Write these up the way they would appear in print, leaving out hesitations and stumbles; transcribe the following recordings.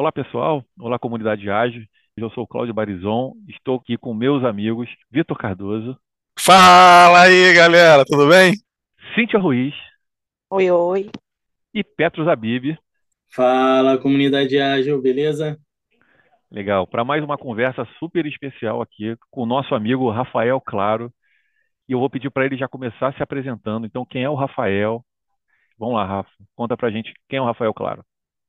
Olá, pessoal. Olá, comunidade ágil. Eu sou o Cláudio Barizon. Estou aqui com meus amigos Vitor Cardoso, Fala aí, galera, tudo bem? Cíntia Ruiz Oi, oi. e Petros Habib. Fala, comunidade ágil, beleza? Legal. Para mais uma conversa super especial aqui com o nosso amigo Rafael Claro. E eu vou pedir para ele já começar se apresentando. Então, quem é o Rafael? Vamos lá, Rafa. Conta pra gente quem é o Rafael Claro.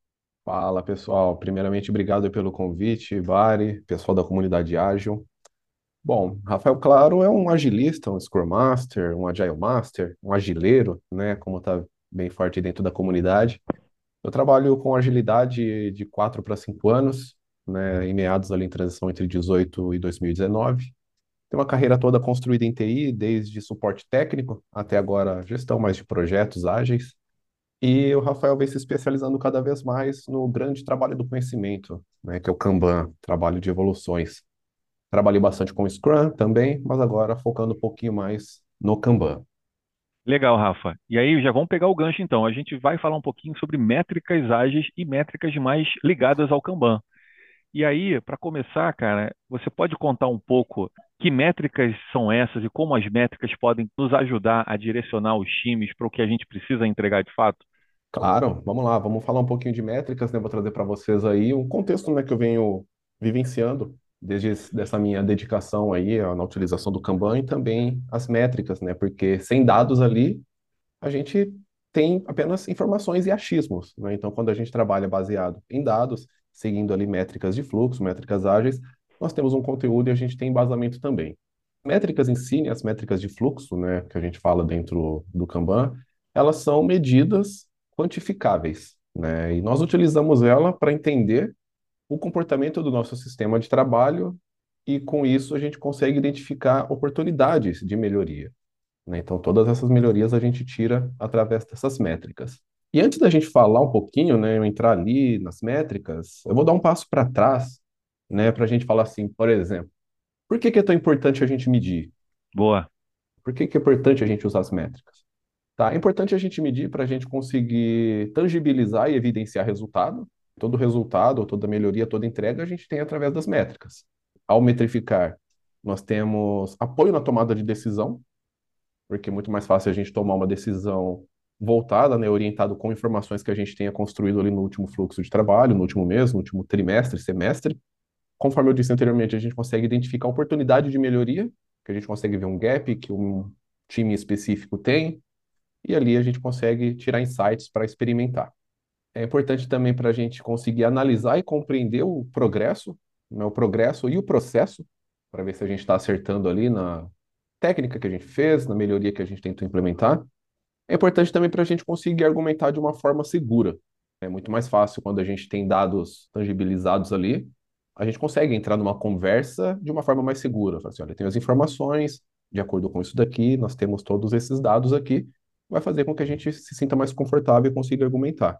Fala pessoal, primeiramente obrigado pelo convite, Bari, pessoal da comunidade ágil. Bom, Rafael Claro é um agilista, um Scrum Master, um Agile Master, um agileiro, né, como está bem forte dentro da comunidade. Eu trabalho com agilidade de 4 para 5 anos, né, em meados ali em transição entre 18 e 2019. Tenho uma carreira toda construída em TI, desde suporte técnico até agora gestão mais de projetos ágeis. E o Rafael vem se especializando cada vez mais no grande trabalho do conhecimento, né, que é o Kanban, trabalho de evoluções. Trabalhei bastante com Scrum também, mas agora focando um pouquinho mais no Kanban. Legal, Rafa. E aí, já vamos pegar o gancho então. A gente vai falar um pouquinho sobre métricas ágeis e métricas mais ligadas ao Kanban. E aí, para começar, cara, você pode contar um pouco que métricas são essas e como as métricas podem nos ajudar a direcionar os times para o que a gente precisa entregar de fato? Claro, vamos lá, vamos falar um pouquinho de métricas, né? Vou trazer para vocês aí um contexto, né, que eu venho vivenciando dessa minha dedicação aí na utilização do Kanban e também as métricas, né? Porque sem dados ali a gente tem apenas informações e achismos, né? Então, quando a gente trabalha baseado em dados, seguindo ali métricas de fluxo, métricas ágeis, nós temos um conteúdo e a gente tem embasamento também. Métricas em si, né, as métricas de fluxo, né, que a gente fala dentro do Kanban, elas são medidas quantificáveis, né? E nós utilizamos ela para entender o comportamento do nosso sistema de trabalho e com isso a gente consegue identificar oportunidades de melhoria, né? Então, todas essas melhorias a gente tira através dessas métricas. E antes da gente falar um pouquinho, né, eu entrar ali nas métricas, eu vou dar um passo para trás, né, para a gente falar assim, por exemplo, por que que é tão importante a gente medir? Boa. Por que que é importante a gente usar as métricas? Tá, é importante a gente medir para a gente conseguir tangibilizar e evidenciar resultado. Todo resultado, toda melhoria, toda entrega a gente tem através das métricas. Ao metrificar, nós temos apoio na tomada de decisão, porque é muito mais fácil a gente tomar uma decisão voltada, né, orientado com informações que a gente tenha construído ali no último fluxo de trabalho, no último mês, no último trimestre, semestre. Conforme eu disse anteriormente, a gente consegue identificar oportunidade de melhoria, que a gente consegue ver um gap que um time específico tem, e ali a gente consegue tirar insights para experimentar. É importante também para a gente conseguir analisar e compreender o progresso, né, o progresso e o processo, para ver se a gente está acertando ali na técnica que a gente fez, na melhoria que a gente tentou implementar. É importante também para a gente conseguir argumentar de uma forma segura. É muito mais fácil quando a gente tem dados tangibilizados ali, a gente consegue entrar numa conversa de uma forma mais segura. Fala assim, olha, tem as informações, de acordo com isso daqui, nós temos todos esses dados aqui, vai fazer com que a gente se sinta mais confortável e consiga argumentar.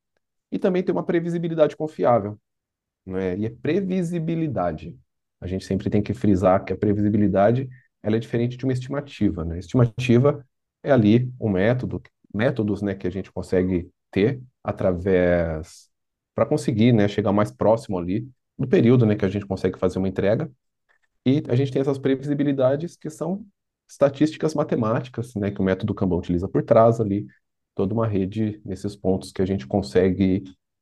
E também tem uma previsibilidade confiável, né? E é previsibilidade. A gente sempre tem que frisar que a previsibilidade ela é diferente de uma estimativa, né? Estimativa é ali um método, métodos, né, que a gente consegue ter através para conseguir, né, chegar mais próximo ali do período, né, que a gente consegue fazer uma entrega. E a gente tem essas previsibilidades que são estatísticas matemáticas, né, que o método Kanban utiliza por trás ali, toda uma rede nesses pontos que a gente consegue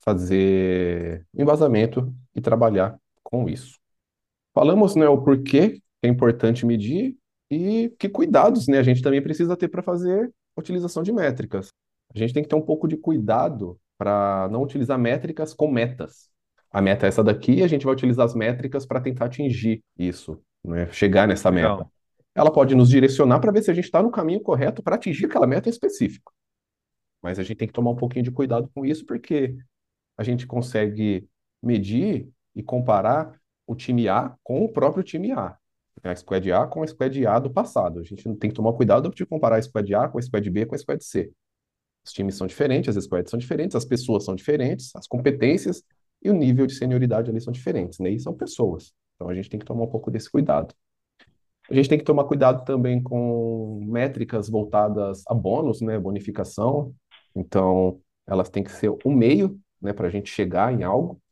fazer embasamento e trabalhar com isso. Falamos, né, o porquê que é importante medir e que cuidados, né, a gente também precisa ter para fazer a utilização de métricas. A gente tem que ter um pouco de cuidado para não utilizar métricas com metas. A meta é essa daqui, e a gente vai utilizar as métricas para tentar atingir isso, né, chegar nessa meta. Legal. Ela pode nos direcionar para ver se a gente está no caminho correto para atingir aquela meta em específico. Mas a gente tem que tomar um pouquinho de cuidado com isso, porque a gente consegue medir e comparar o time A com o próprio time A. A squad A com a squad A do passado. A gente tem que tomar cuidado de comparar a squad A com a squad B com a squad C. Os times são diferentes, as squads são diferentes, as pessoas são diferentes, as competências e o nível de senioridade ali são diferentes, né? E são pessoas. Então a gente tem que tomar um pouco desse cuidado. A gente tem que tomar cuidado também com métricas voltadas a bônus, né? Bonificação. Então, elas têm que ser um meio, né, para a gente chegar em algo.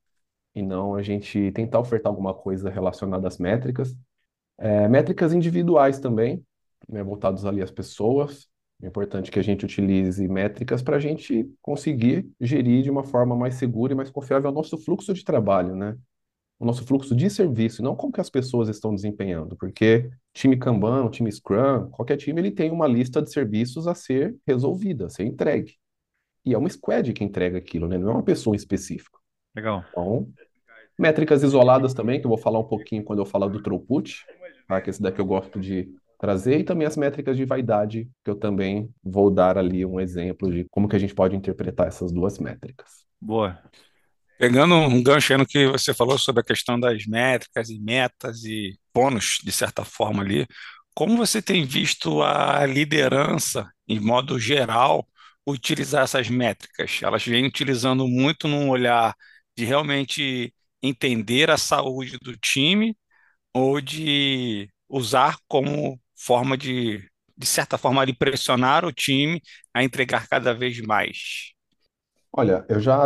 e não a gente tentar ofertar alguma coisa relacionada às métricas. Métricas individuais também, né, voltados ali às pessoas. É importante que a gente utilize métricas para a gente conseguir gerir de uma forma mais segura e mais confiável o nosso fluxo de trabalho, né? O nosso fluxo de serviço, não como que as pessoas estão desempenhando, porque time Kanban, time Scrum, qualquer time ele tem uma lista de serviços a ser resolvida, a ser entregue. E é uma squad que entrega aquilo, né? Não é uma pessoa em específico. Legal. Então, métricas isoladas também, que eu vou falar um pouquinho quando eu falar do throughput, tá? Que esse daqui eu gosto de trazer, e também as métricas de vaidade, que eu também vou dar ali um exemplo de como que a gente pode interpretar essas duas métricas. Boa. Pegando um gancho aí no que você falou sobre a questão das métricas e metas e bônus, de certa forma ali, como você tem visto a liderança, em modo geral, utilizar essas métricas? Elas vêm utilizando muito num olhar de realmente entender a saúde do time ou de usar como forma de certa forma, de pressionar o time a entregar cada vez mais? Olha, eu já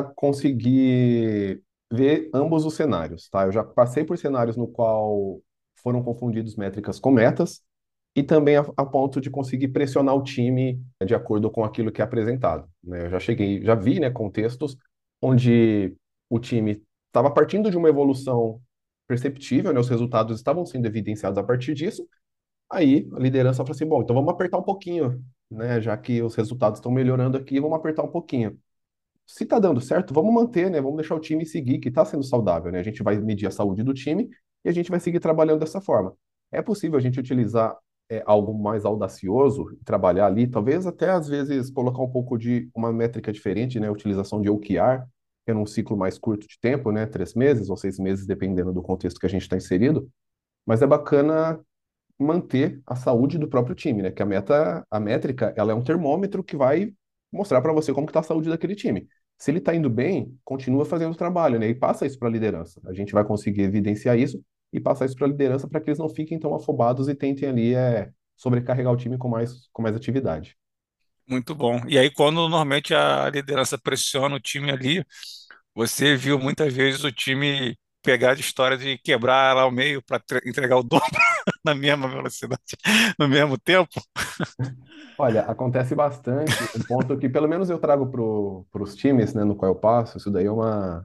consegui ver ambos os cenários, tá? Eu já passei por cenários no qual foram confundidos métricas com metas e também a ponto de conseguir pressionar o time de acordo com aquilo que é apresentado, né? Eu já cheguei, já vi, né, contextos onde o time estava partindo de uma evolução perceptível, né? Os resultados estavam sendo evidenciados a partir disso. Aí a liderança falou assim, bom, então vamos apertar um pouquinho, né? Já que os resultados estão melhorando aqui, vamos apertar um pouquinho. Se tá dando certo, vamos manter, né? Vamos deixar o time seguir, que tá sendo saudável, né? A gente vai medir a saúde do time e a gente vai seguir trabalhando dessa forma. É possível a gente utilizar algo mais audacioso, trabalhar ali, talvez até às vezes colocar um pouco de uma métrica diferente, né? Utilização de OKR, que é num ciclo mais curto de tempo, né? 3 meses ou 6 meses, dependendo do contexto que a gente está inserido. Mas é bacana manter a saúde do próprio time, né? Que a métrica, ela é um termômetro que vai mostrar para você como que está a saúde daquele time. Se ele está indo bem, continua fazendo o trabalho, né? E passa isso para a liderança. A gente vai conseguir evidenciar isso e passar isso para a liderança para que eles não fiquem tão afobados e tentem ali sobrecarregar o time com mais atividade. Muito bom. E aí, quando normalmente a liderança pressiona o time ali, você viu muitas vezes o time pegar de história de quebrar ela ao meio para entregar o dobro na mesma velocidade, no mesmo tempo? Olha, acontece bastante, um ponto que pelo menos eu trago para os times, né, no qual eu passo, isso daí é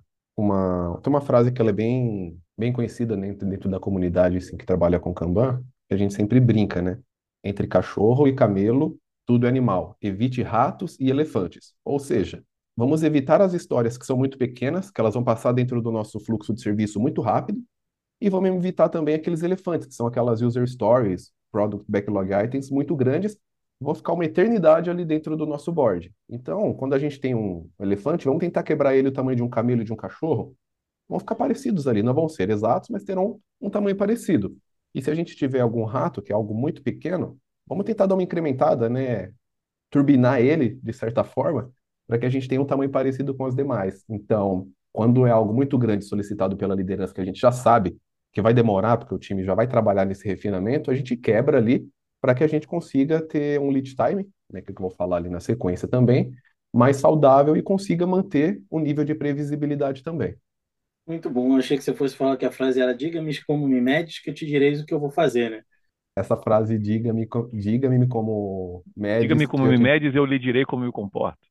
tem uma frase que ela é bem conhecida dentro da comunidade, assim, que trabalha com Kanban, que a gente sempre brinca, né? Entre cachorro e camelo, tudo é animal. Evite ratos e elefantes. Ou seja, vamos evitar as histórias que são muito pequenas, que elas vão passar dentro do nosso fluxo de serviço muito rápido, e vamos evitar também aqueles elefantes, que são aquelas user stories, product backlog items muito grandes, vão ficar uma eternidade ali dentro do nosso board. Então, quando a gente tem um elefante, vamos tentar quebrar ele o tamanho de um camelo e de um cachorro, vão ficar parecidos ali, não vão ser exatos, mas terão um tamanho parecido. E se a gente tiver algum rato, que é algo muito pequeno, vamos tentar dar uma incrementada, né? Turbinar ele, de certa forma, para que a gente tenha um tamanho parecido com os demais. Então, quando é algo muito grande solicitado pela liderança, que a gente já sabe que vai demorar, porque o time já vai trabalhar nesse refinamento, a gente quebra ali para que a gente consiga ter um lead time, né, que eu vou falar ali na sequência também, mais saudável e consiga manter o nível de previsibilidade também. Muito bom. Eu achei que você fosse falar que a frase era: diga-me como me medes, que eu te direis o que eu vou fazer, né? Essa frase, diga-me como Diga-me medes, que como eu me te... medes, eu lhe direi como me comporto.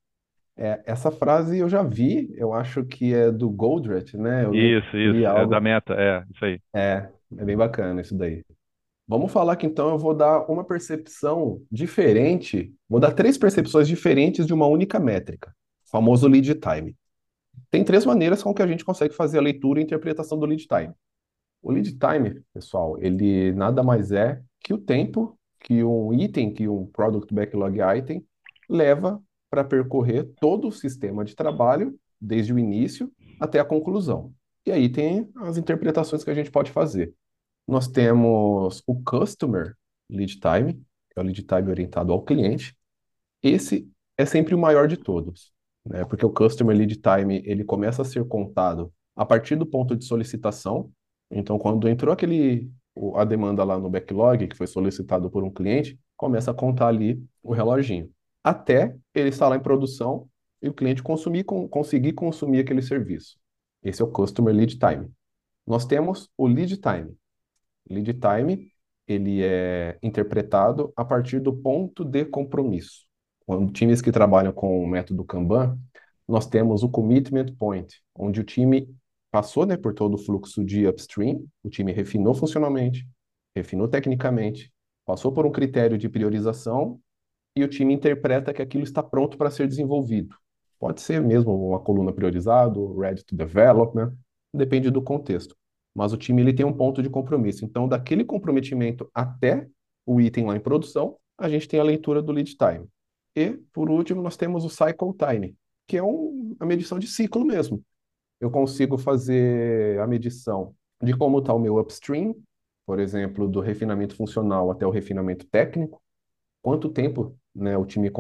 Essa frase eu já vi, eu acho que é do Goldratt, né? Eu li Isso, é da algo. meta, isso aí. É bem bacana isso daí. Vamos falar que então eu vou dar uma percepção diferente, vou dar 3 percepções diferentes de uma única métrica, o famoso lead time. Tem 3 maneiras com que a gente consegue fazer a leitura e interpretação do lead time. O lead time, pessoal, ele nada mais é que o tempo que um item, que um product backlog item leva para percorrer todo o sistema de trabalho, desde o início até a conclusão. E aí tem as interpretações que a gente pode fazer. Nós temos o Customer Lead Time, que é o lead time orientado ao cliente. Esse é sempre o maior de todos, né? Porque o Customer Lead Time ele começa a ser contado a partir do ponto de solicitação. Então, quando entrou a demanda lá no backlog, que foi solicitado por um cliente, começa a contar ali o reloginho, até ele estar lá em produção e o cliente conseguir consumir aquele serviço. Esse é o Customer Lead Time. Nós temos o Lead Time. Lead Time, ele é interpretado a partir do ponto de compromisso. Quando times que trabalham com o método Kanban, nós temos o Commitment Point, onde o time passou, né, por todo o fluxo de upstream, o time refinou funcionalmente, refinou tecnicamente, passou por um critério de priorização e o time interpreta que aquilo está pronto para ser desenvolvido. Pode ser mesmo uma coluna priorizado, ready to development, depende do contexto. Mas o time ele tem um ponto de compromisso. Então, daquele comprometimento até o item lá em produção, a gente tem a leitura do lead time. E, por último, nós temos o cycle time, que é a medição de ciclo mesmo. Eu consigo fazer a medição de como está o meu upstream, por exemplo, do refinamento funcional até o refinamento técnico, quanto tempo, né,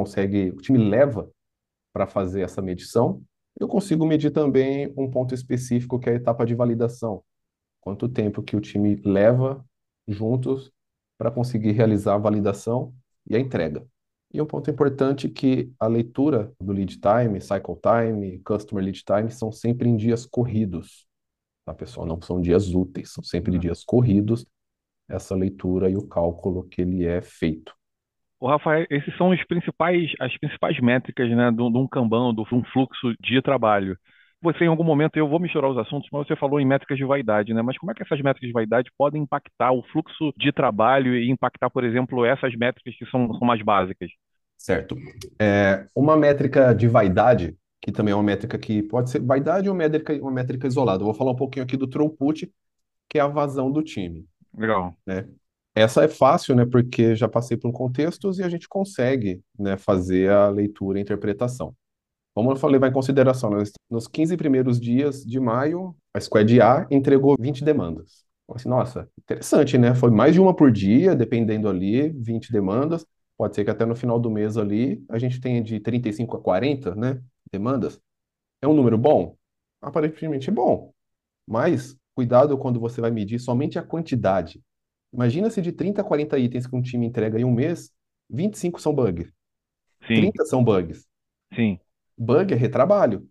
o time leva para fazer essa medição. Eu consigo medir também um ponto específico que é a etapa de validação. Quanto tempo que o time leva juntos para conseguir realizar a validação e a entrega. E um ponto importante é que a leitura do lead time, cycle time, customer lead time são sempre em dias corridos, tá, pessoal? Não são dias úteis, são sempre dias corridos, essa leitura e o cálculo que ele é feito. O Rafael, esses são as principais métricas, né, de um Kanban, de um fluxo de trabalho. Você, em algum momento, eu vou misturar os assuntos, mas você falou em métricas de vaidade, né? Mas como é que essas métricas de vaidade podem impactar o fluxo de trabalho e impactar, por exemplo, essas métricas que são mais básicas? Certo. Uma métrica de vaidade, que também é uma métrica que pode ser vaidade ou uma métrica isolada. Eu vou falar um pouquinho aqui do throughput, que é a vazão do time, Legal. né? Essa é fácil, né? Porque já passei por contextos e a gente consegue, né, fazer a leitura e interpretação. Como eu falei, vai em consideração, né, nos 15 primeiros dias de maio, a Squad A entregou 20 demandas. Então, assim, nossa, interessante, né? Foi mais de uma por dia, dependendo ali, 20 demandas. Pode ser que até no final do mês ali a gente tenha de 35 a 40, né, demandas. É um número bom? Aparentemente é bom. Mas cuidado quando você vai medir somente a quantidade. Imagina se de 30 a 40 itens que um time entrega em um mês, 25 são bugs, Sim, 30 são bugs. sim. Bug é retrabalho,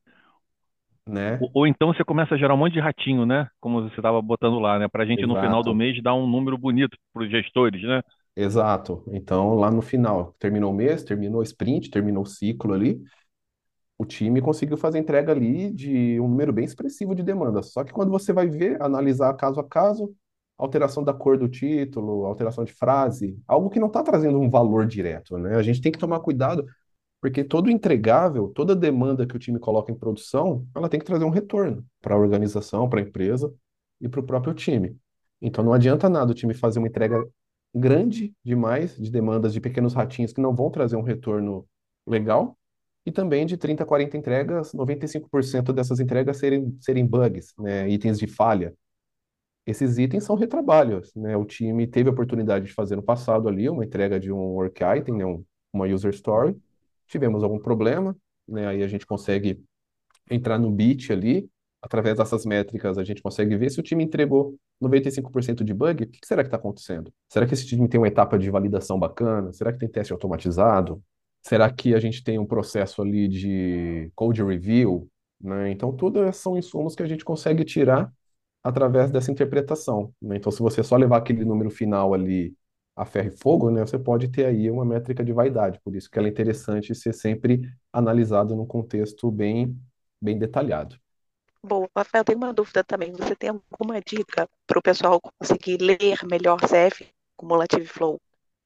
né? Ou então você começa a gerar um monte de ratinho, né? Como você estava botando lá, né? Para a gente no final do Exato, mês dar um número bonito para os gestores, né? exato. Então, lá no final, terminou o mês, terminou o sprint, terminou o ciclo ali, o time conseguiu fazer entrega ali de um número bem expressivo de demandas. Só que quando você vai ver, analisar caso a caso, alteração da cor do título, alteração de frase, algo que não está trazendo um valor direto, né? A gente tem que tomar cuidado, porque todo entregável, toda demanda que o time coloca em produção, ela tem que trazer um retorno para a organização, para a empresa e para o próprio time. Então não adianta nada o time fazer uma entrega grande demais de demandas de pequenos ratinhos que não vão trazer um retorno legal, e também de 30 a 40 entregas, 95% dessas entregas serem bugs, né, itens de falha. Esses itens são retrabalhos, né? O time teve a oportunidade de fazer no passado ali uma entrega de um work item, né, uma user story. Tivemos algum problema, né? Aí a gente consegue entrar no bit ali, através dessas métricas a gente consegue ver se o time entregou 95% de bug, o que será que está acontecendo? Será que esse time tem uma etapa de validação bacana? Será que tem teste automatizado? Será que a gente tem um processo ali de code review, né? Então, tudo são insumos que a gente consegue tirar através dessa interpretação, né? Então, se você só levar aquele número final ali a ferro e fogo, né, você pode ter aí uma métrica de vaidade. Por isso que ela é interessante ser sempre analisado num contexto bem detalhado. Bom, Rafael, tem uma dúvida também. Você tem alguma dica para o pessoal conseguir ler melhor CF, Cumulative Flow?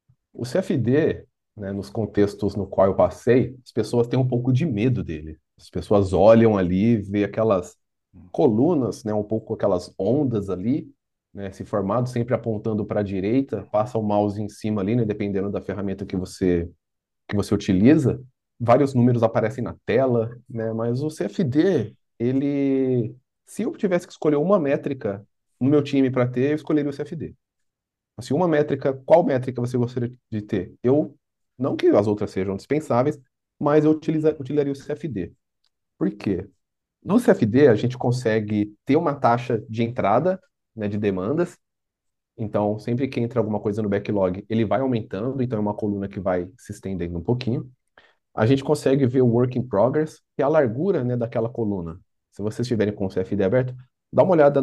O CFD, né, nos contextos no qual eu passei, as pessoas têm um pouco de medo dele. As pessoas olham ali, vê aquelas colunas, né, um pouco aquelas ondas ali, né, se formado sempre apontando para a direita, passa o mouse em cima ali, né, dependendo da ferramenta que você utiliza, vários números aparecem na tela, né? Mas o CFD, se eu tivesse que escolher uma métrica no meu time para ter, eu escolheria o CFD. Assim, uma métrica, qual métrica você gostaria de ter? Não que as outras sejam dispensáveis, mas eu utilizaria o CFD. Por quê? No CFD, a gente consegue ter uma taxa de entrada, né, de demandas. Então, sempre que entra alguma coisa no backlog, ele vai aumentando, então é uma coluna que vai se estendendo um pouquinho. A gente consegue ver o work in progress, que é a largura, né, daquela coluna. Se vocês estiverem com o CFD aberto, dá uma olhada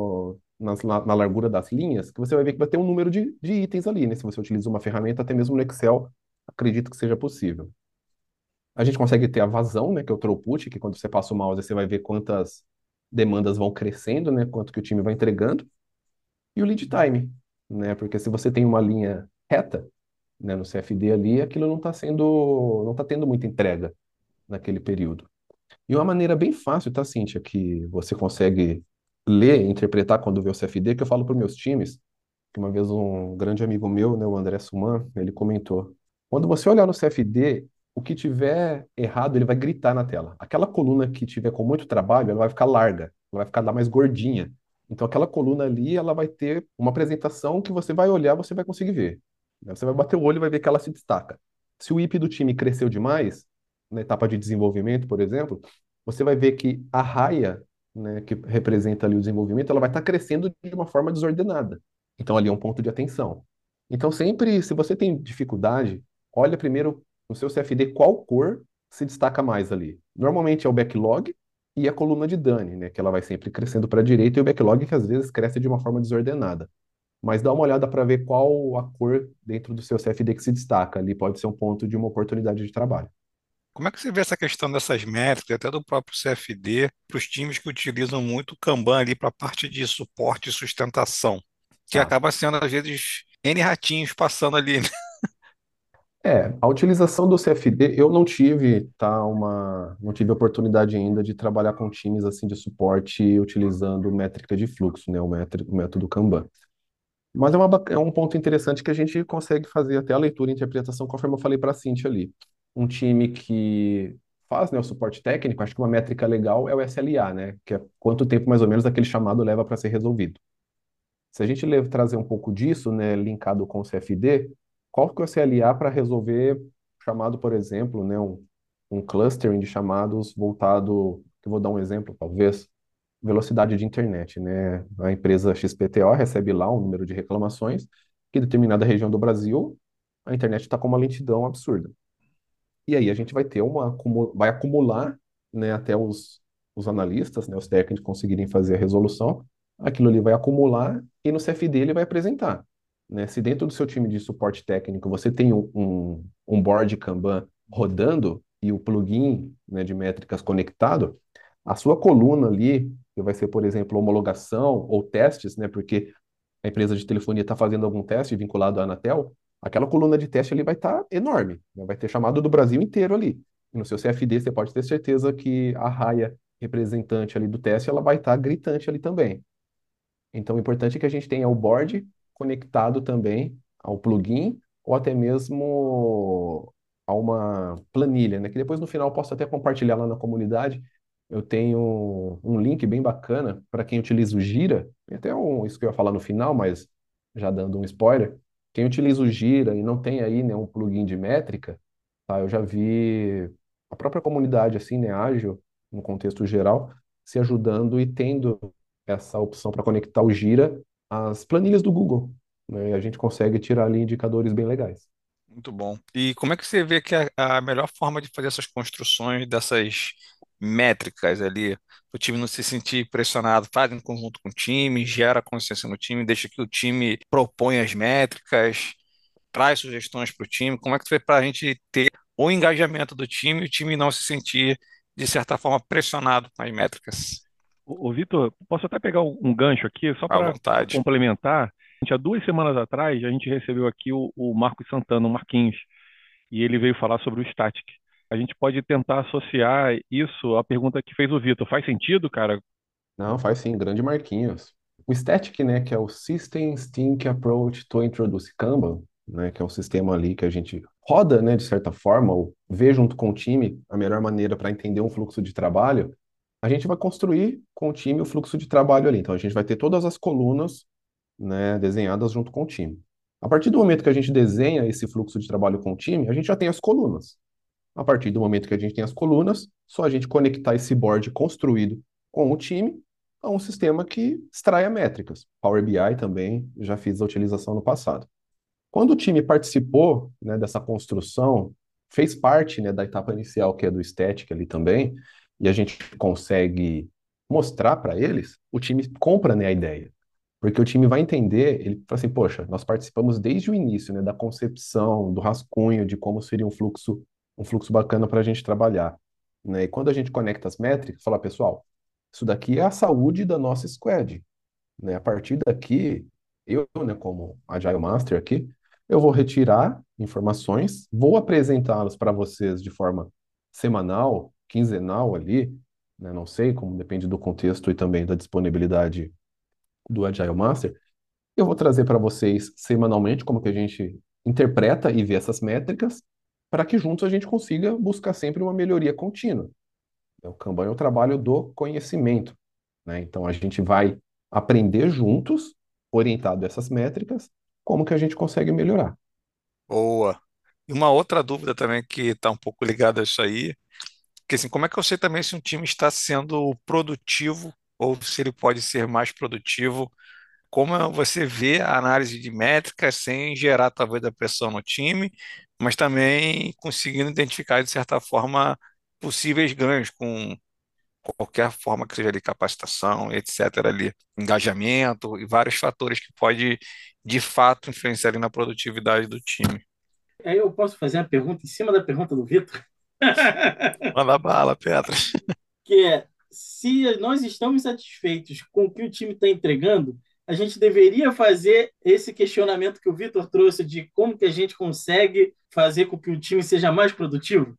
na largura das linhas, que você vai ver que vai ter um número de itens ali, né? Se você utiliza uma ferramenta, até mesmo no Excel, acredito que seja possível. A gente consegue ter a vazão, né, que é o throughput, que quando você passa o mouse, você vai ver quantas demandas vão crescendo, né, quanto que o time vai entregando, e o lead time, né, porque se você tem uma linha reta, né, no CFD ali, aquilo não está tendo muita entrega naquele período. E uma maneira bem fácil, tá, Cíntia, que você consegue ler e interpretar quando vê o CFD, que eu falo para os meus times, que uma vez um grande amigo meu, né, o André Suman, ele comentou, quando você olhar no CFD, o que tiver errado, ele vai gritar na tela. Aquela coluna que tiver com muito trabalho, ela vai ficar larga, ela vai ficar mais gordinha. Então aquela coluna ali, ela vai ter uma apresentação que você vai olhar, você vai conseguir ver. Você vai bater o olho e vai ver que ela se destaca. Se o IP do time cresceu demais, na etapa de desenvolvimento, por exemplo, você vai ver que a raia, né, que representa ali o desenvolvimento, ela vai estar crescendo de uma forma desordenada. Então, ali é um ponto de atenção. Então, sempre, se você tem dificuldade, olha primeiro no seu CFD qual cor se destaca mais ali. Normalmente é o backlog e a coluna de Dani, né, que ela vai sempre crescendo para a direita, e o backlog que às vezes cresce de uma forma desordenada. Mas dá uma olhada para ver qual a cor dentro do seu CFD que se destaca. Ali pode ser um ponto de uma oportunidade de trabalho. Como é que você vê essa questão dessas métricas, até do próprio CFD, para os times que utilizam muito o Kanban ali para a parte de suporte e sustentação, que Tá. acaba sendo, às vezes, N ratinhos passando ali, né? A utilização do CFD, eu não tive, tá, não tive a oportunidade ainda de trabalhar com times assim de suporte utilizando métrica de fluxo, né, o método Kanban. Mas é um ponto interessante que a gente consegue fazer até a leitura e interpretação, conforme eu falei para a Cintia ali. Um time que faz, né, o suporte técnico, acho que uma métrica legal é o SLA, né, que é quanto tempo mais ou menos aquele chamado leva para ser resolvido. Se a gente trazer um pouco disso, né, linkado com o CFD, qual que é o CLA para resolver chamado, por exemplo, né, um clustering de chamados voltado, que eu vou dar um exemplo, talvez, velocidade de internet, né? A empresa XPTO recebe lá um número de reclamações que em determinada região do Brasil a internet está com uma lentidão absurda. E aí a gente vai ter vai acumular, né, até os analistas, né, os técnicos conseguirem fazer a resolução, aquilo ali vai acumular e no CFD ele vai apresentar, né? Se dentro do seu time de suporte técnico você tem um board Kanban rodando e o plugin, né, de métricas conectado, a sua coluna ali, que vai ser, por exemplo, homologação ou testes, né, porque a empresa de telefonia está fazendo algum teste vinculado à Anatel, aquela coluna de teste ali vai estar enorme, né? Vai ter chamado do Brasil inteiro ali. E no seu CFD você pode ter certeza que a raia representante ali do teste ela vai estar gritante ali também. Então, o importante é que a gente tenha o board conectado também ao plugin ou até mesmo a uma planilha, né? Que depois no final eu posso até compartilhar lá na comunidade. Eu tenho um link bem bacana para quem utiliza o Gira, tem até isso que eu ia falar no final, mas já dando um spoiler. Quem utiliza o Gira e não tem aí, né, um plugin de métrica, tá? Eu já vi a própria comunidade assim, né, ágil, no contexto geral, se ajudando e tendo essa opção para conectar o Gira às planilhas do Google, né? E a gente consegue tirar ali indicadores bem legais. Muito bom. E como é que você vê que a melhor forma de fazer essas construções dessas métricas ali, o time não se sentir pressionado, faz em conjunto com o time, gera consciência no time, deixa que o time propõe as métricas, traz sugestões para o time. Como é que você vê para a gente ter o engajamento do time e o time não se sentir, de certa forma, pressionado com as métricas? Ô, Vitor, posso até pegar um gancho aqui, só À para vontade. complementar? Há 2 semanas atrás, a gente recebeu aqui o Marcos Santana, o Marquinhos, e ele veio falar sobre o static. A gente pode tentar associar isso à pergunta que fez o Vitor. Faz sentido, cara? Não, faz sim, grande Marquinhos. O Static, né, que é o System Think Approach to Introduce Kanban, né, que é um sistema ali que a gente roda, né, de certa forma, ou vê junto com o time a melhor maneira para entender um fluxo de trabalho, a gente vai construir com o time o fluxo de trabalho ali. Então, a gente vai ter todas as colunas, né, desenhadas junto com o time. A partir do momento que a gente desenha esse fluxo de trabalho com o time, a gente já tem as colunas. A partir do momento que a gente tem as colunas, só a gente conectar esse board construído com o time a um sistema que extraia métricas. Power BI também já fiz a utilização no passado. Quando o time participou, né, dessa construção, fez parte, né, da etapa inicial, que é do static ali também, e a gente consegue mostrar para eles, o time compra, né, a ideia. Porque o time vai entender, ele fala assim, poxa, nós participamos desde o início, né, da concepção, do rascunho, de como seria um fluxo bacana para a gente trabalhar, né? E quando a gente conecta as métricas, fala, pessoal, isso daqui é a saúde da nossa squad, né? A partir daqui, eu, né, como Agile Master aqui, eu vou retirar informações, vou apresentá-las para vocês de forma semanal, quinzenal ali, né? Não sei, como depende do contexto e também da disponibilidade do Agile Master. Eu vou trazer para vocês semanalmente como que a gente interpreta e vê essas métricas, para que juntos a gente consiga buscar sempre uma melhoria contínua. O Kanban é o trabalho do conhecimento, né? Então a gente vai aprender juntos, orientado a essas métricas, como que a gente consegue melhorar. Boa. E uma outra dúvida também que está um pouco ligada a isso aí, que assim, como é que eu sei também se um time está sendo produtivo ou se ele pode ser mais produtivo? Como você vê a análise de métricas sem gerar talvez a pressão no time, mas também conseguindo identificar de certa forma possíveis ganhos com qualquer forma que seja de capacitação, etc. ali, engajamento e vários fatores que pode de fato influenciar ali na produtividade do time. Aí eu posso fazer uma pergunta em cima da pergunta do Vitor? Manda bala, Petra. Que é, se nós estamos satisfeitos com o que o time está entregando, a gente deveria fazer esse questionamento que o Vitor trouxe de como que a gente consegue fazer com que o time seja mais produtivo?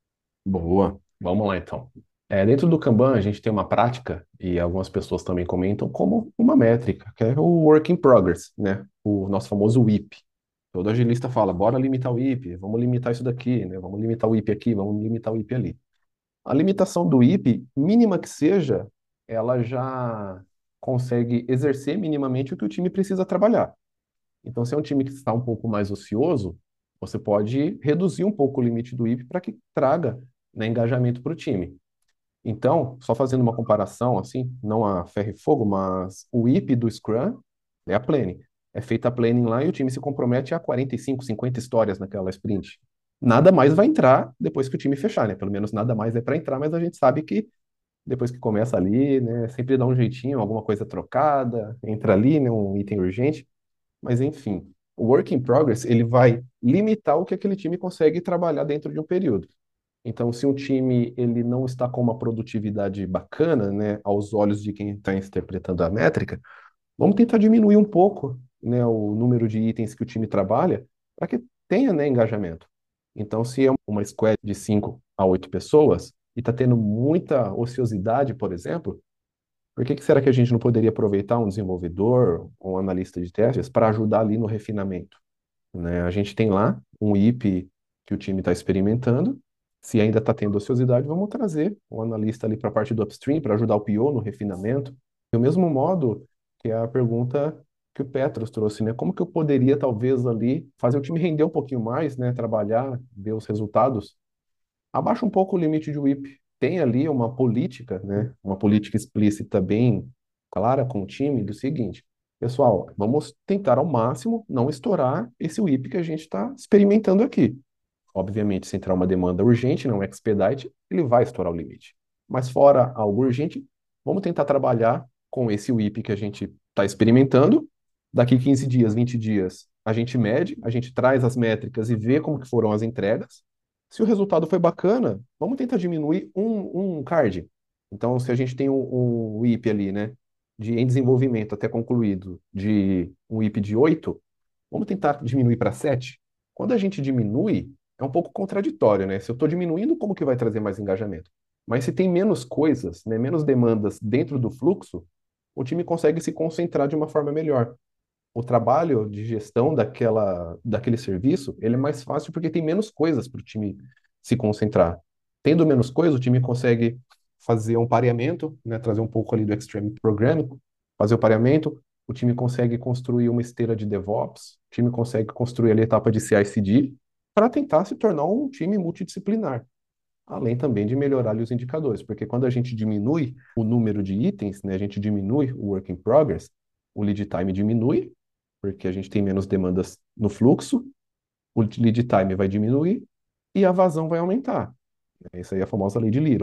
Boa, vamos lá então. Dentro do Kanban, a gente tem uma prática, e algumas pessoas também comentam, como uma métrica, que é o Work in Progress, né? O nosso famoso WIP. Todo agilista fala, bora limitar o WIP, vamos limitar isso daqui, né? Vamos limitar o WIP aqui, vamos limitar o WIP ali. A limitação do IP, mínima que seja, ela já consegue exercer minimamente o que o time precisa trabalhar. Então, se é um time que está um pouco mais ocioso, você pode reduzir um pouco o limite do IP para que traga, né, engajamento para o time. Então, só fazendo uma comparação, assim, não a ferro e fogo, mas o IP do Scrum é a planning. É feita a planning lá e o time se compromete a 45, 50 histórias naquela sprint. Nada mais vai entrar depois que o time fechar, né? Pelo menos nada mais é para entrar, mas a gente sabe que depois que começa ali, né, sempre dá um jeitinho, alguma coisa trocada, entra ali, né, um item urgente. Mas enfim, o work in progress, ele vai limitar o que aquele time consegue trabalhar dentro de um período. Então, se um time ele não está com uma produtividade bacana, né, aos olhos de quem está interpretando a métrica, vamos tentar diminuir um pouco, né, o número de itens que o time trabalha para que tenha, né, engajamento. Então, se é uma squad de 5 a 8 pessoas e está tendo muita ociosidade, por exemplo, por que será que a gente não poderia aproveitar um desenvolvedor, um analista de testes para ajudar ali no refinamento? Né? A gente tem lá um IP que o time está experimentando. Se ainda está tendo ociosidade, vamos trazer um analista ali para a parte do upstream para ajudar o PO no refinamento. Do mesmo modo que a pergunta que o Petros trouxe, né? Como que eu poderia talvez ali fazer o time render um pouquinho mais, né? Trabalhar, ver os resultados. Abaixa um pouco o limite de WIP. Tem ali uma política, né? Uma política explícita bem clara com o time do seguinte: pessoal, vamos tentar ao máximo não estourar esse WIP que a gente está experimentando aqui. Obviamente, se entrar uma demanda urgente, não expedite, ele vai estourar o limite. Mas fora algo urgente, vamos tentar trabalhar com esse WIP que a gente está experimentando. Daqui 15 dias, 20 dias, a gente mede, a gente traz as métricas e vê como que foram as entregas. Se o resultado foi bacana, vamos tentar diminuir um card. Então, se a gente tem um WIP ali, né, em desenvolvimento até concluído, de um WIP de 8, vamos tentar diminuir para 7. Quando a gente diminui, é um pouco contraditório, né? Se eu estou diminuindo, como que vai trazer mais engajamento? Mas se tem menos coisas, né, menos demandas dentro do fluxo, o time consegue se concentrar de uma forma melhor. O trabalho de gestão daquele serviço, ele é mais fácil porque tem menos coisas para o time se concentrar. Tendo menos coisas, o time consegue fazer um pareamento, né, trazer um pouco ali do Extreme Programming, fazer o pareamento, o time consegue construir uma esteira de DevOps, o time consegue construir ali a etapa de CI/CD para tentar se tornar um time multidisciplinar. Além também de melhorar ali os indicadores, porque quando a gente diminui o número de itens, né, a gente diminui o work in progress, o lead time diminui, porque a gente tem menos demandas no fluxo, o lead time vai diminuir e a vazão vai aumentar. Essa aí é a famosa lei de Little,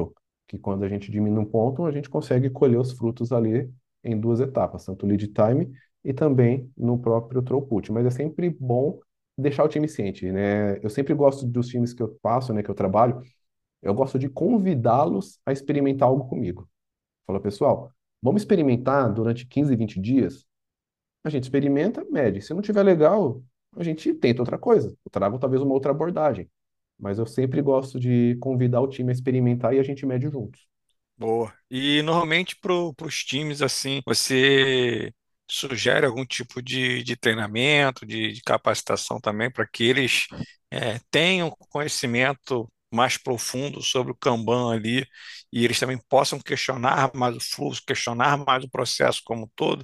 que quando a gente diminui um ponto, a gente consegue colher os frutos ali em duas etapas, tanto o lead time e também no próprio throughput. Mas é sempre bom deixar o time ciente, né? Eu sempre gosto dos times que eu passo, né, que eu trabalho, eu gosto de convidá-los a experimentar algo comigo. Fala, pessoal, vamos experimentar durante 15, 20 dias? A gente experimenta, mede. Se não tiver legal, a gente tenta outra coisa. Eu trago talvez uma outra abordagem. Mas eu sempre gosto de convidar o time a experimentar e a gente mede juntos. Boa. E normalmente para os times assim, você sugere algum tipo de treinamento, de capacitação também para que eles tenham conhecimento mais profundo sobre o Kanban ali e eles também possam questionar mais o fluxo, questionar mais o processo como um todo?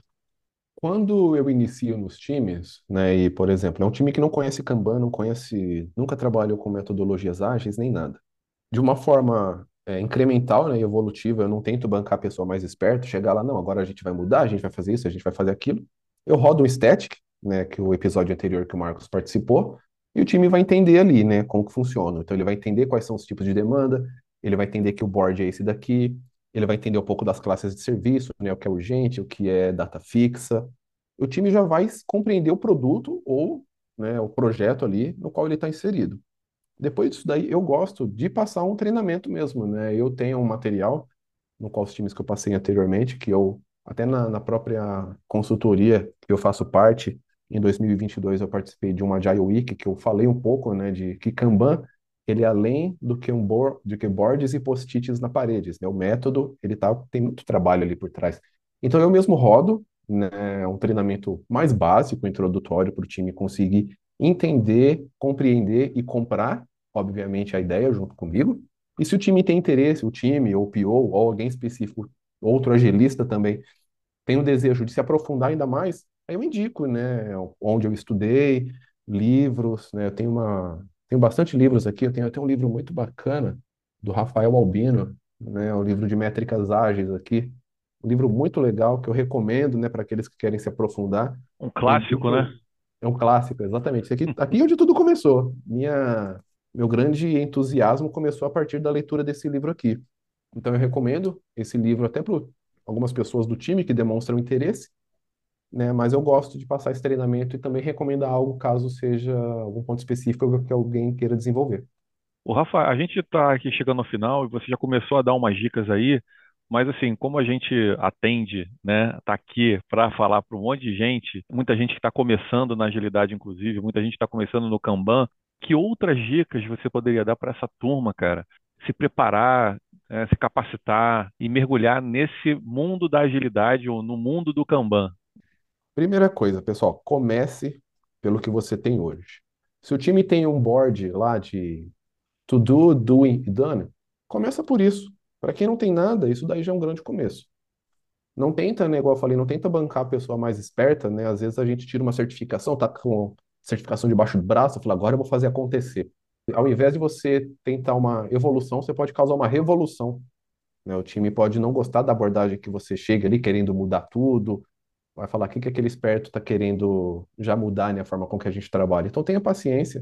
Quando eu inicio nos times, né, e, por exemplo, é um time que não conhece Kanban, não conhece, nunca trabalhou com metodologias ágeis nem nada. De uma forma incremental, né, e evolutiva, eu não tento bancar a pessoa mais esperta, chegar lá, não, agora a gente vai mudar, a gente vai fazer isso, a gente vai fazer aquilo. Eu rodo um static, né, que é o episódio anterior que o Marcos participou, e o time vai entender ali, né, como que funciona. Então ele vai entender quais são os tipos de demanda, ele vai entender que o board é esse daqui, ele vai entender um pouco das classes de serviço, né, o que é urgente, o que é data fixa. O time já vai compreender o produto ou, né, o projeto ali no qual ele está inserido. Depois disso daí, eu gosto de passar um treinamento mesmo, né? Eu tenho um material no qual os times que eu passei anteriormente, que eu, até na própria consultoria que eu faço parte, em 2022 eu participei de uma Agile Week, que eu falei um pouco, né, de que Kanban, ele é além do que do que boards e post-its na paredes, né? O método, tem muito trabalho ali por trás. Então eu mesmo rodo, né, um treinamento mais básico, introdutório para o time conseguir entender, compreender e comprar, obviamente, a ideia junto comigo. E se o time tem interesse, o time, ou o PO, ou alguém específico, outro agilista também, tem o desejo de se aprofundar ainda mais, aí eu indico, né, onde eu estudei, livros, né, tenho bastante livros aqui, eu tenho até um livro muito bacana do Rafael Albino, né, um livro de métricas ágeis aqui, um livro muito legal que eu recomendo, né, para aqueles que querem se aprofundar. Um Ele clássico, né? deixa- É um clássico, exatamente. Aqui é onde tudo começou. Meu grande entusiasmo começou a partir da leitura desse livro aqui. Então eu recomendo esse livro até para algumas pessoas do time que demonstram interesse, né? Mas eu gosto de passar esse treinamento e também recomendar algo caso seja algum ponto específico que alguém queira desenvolver. O Rafa, a gente está aqui chegando ao final e você já começou a dar umas dicas aí, mas assim, como a gente atende, né, tá aqui para falar para um monte de gente, muita gente que está começando na agilidade, inclusive, muita gente está começando no Kanban, que outras dicas você poderia dar para essa turma, cara? Se preparar, se capacitar e mergulhar nesse mundo da agilidade ou no mundo do Kanban. Primeira coisa, pessoal, comece pelo que você tem hoje. Se o time tem um board lá de to do, doing e done, começa por isso. Para quem não tem nada, isso daí já é um grande começo. Não tenta, né, igual eu falei, não tenta bancar a pessoa mais esperta, né? Às vezes a gente tira uma certificação, tá com certificação debaixo do braço, fala, agora eu vou fazer acontecer. Ao invés de você tentar uma evolução, você pode causar uma revolução, né? O time pode não gostar da abordagem que você chega ali querendo mudar tudo, vai falar o que que aquele esperto está querendo já mudar, né, a forma com que a gente trabalha. Então tenha paciência,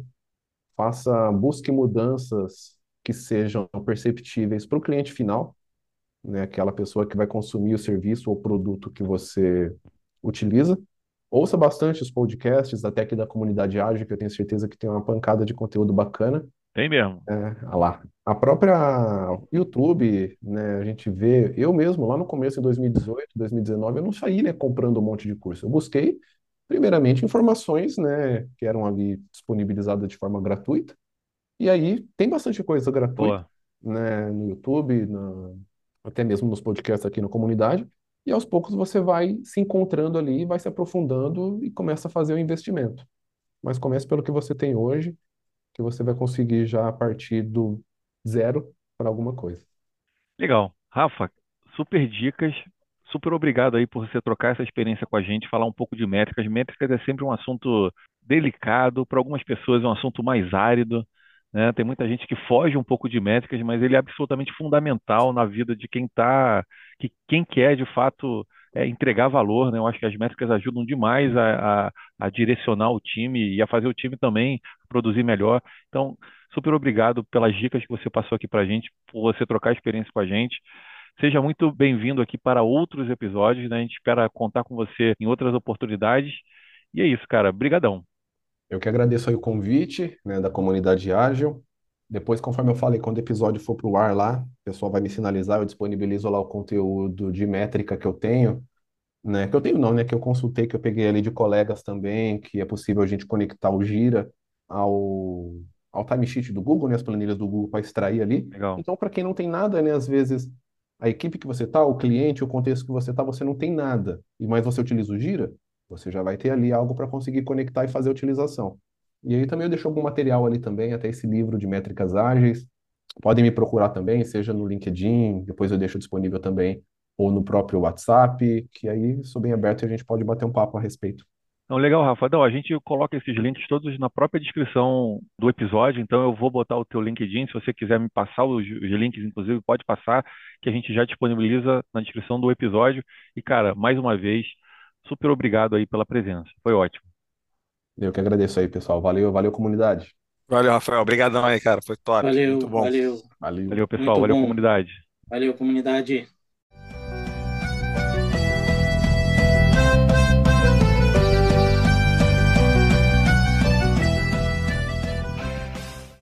busque mudanças que sejam perceptíveis para o cliente final, né, aquela pessoa que vai consumir o serviço ou produto que você utiliza. Ouça bastante os podcasts, até aqui da comunidade ágil, que eu tenho certeza que tem uma pancada de conteúdo bacana. Tem mesmo. Ah lá. A própria YouTube, né, a gente vê, eu mesmo, lá no começo, em 2018, 2019, eu não saí, né, comprando um monte de curso. Eu busquei, primeiramente, informações, né, que eram ali disponibilizadas de forma gratuita. E aí, tem bastante coisa gratuita, Boa. né, no YouTube, até mesmo nos podcasts aqui na comunidade. E aos poucos você vai se encontrando ali, vai se aprofundando e começa a fazer o investimento. Mas comece pelo que você tem hoje, que você vai conseguir já partir do zero para alguma coisa. Legal. Rafa, super dicas. Super obrigado aí por você trocar essa experiência com a gente, falar um pouco de métricas. Métricas é sempre um assunto delicado, para algumas pessoas é um assunto mais árido, né? Tem muita gente que foge um pouco de métricas, mas ele é absolutamente fundamental na vida de quem quer de fato entregar valor, né? Eu acho que as métricas ajudam demais a direcionar o time e a fazer o time também produzir melhor. Então, super obrigado pelas dicas que você passou aqui para a gente, por você trocar experiência com a gente. Seja muito bem-vindo aqui para outros episódios, né? A gente espera contar com você em outras oportunidades. E é isso, cara. Brigadão. Eu que agradeço aí o convite, né, da comunidade ágil. Depois, conforme eu falei, quando o episódio for para o ar lá, o pessoal vai me sinalizar, eu disponibilizo lá o conteúdo de métrica que eu tenho, né? Que eu tenho não, né? Que eu consultei, que eu peguei ali de colegas também, que é possível a gente conectar o Gira ao, ao timesheet do Google, né? As planilhas do Google para extrair ali. Legal. Então, para quem não tem nada, né? Às vezes a equipe que você tá, o cliente, o contexto que você tá, você não tem nada. E mais você utiliza o Gira, você já vai ter ali algo para conseguir conectar e fazer a utilização. E aí também eu deixo algum material ali também, até esse livro de métricas ágeis. Podem me procurar também, seja no LinkedIn, depois eu deixo disponível também, ou no próprio WhatsApp, que aí sou bem aberto e a gente pode bater um papo a respeito. Não, legal, Rafa. Não, a gente coloca esses links todos na própria descrição do episódio, então eu vou botar o teu LinkedIn, se você quiser me passar os links, inclusive, pode passar, que a gente já disponibiliza na descrição do episódio. E, cara, mais uma vez, super obrigado aí pela presença. Foi ótimo. Eu que agradeço aí, pessoal. Valeu, valeu, comunidade. Valeu, Rafael. Obrigadão aí, cara. Foi top. Muito Valeu, bom. valeu. Valeu. Valeu, pessoal. Muito Valeu, bom. comunidade. Valeu, comunidade.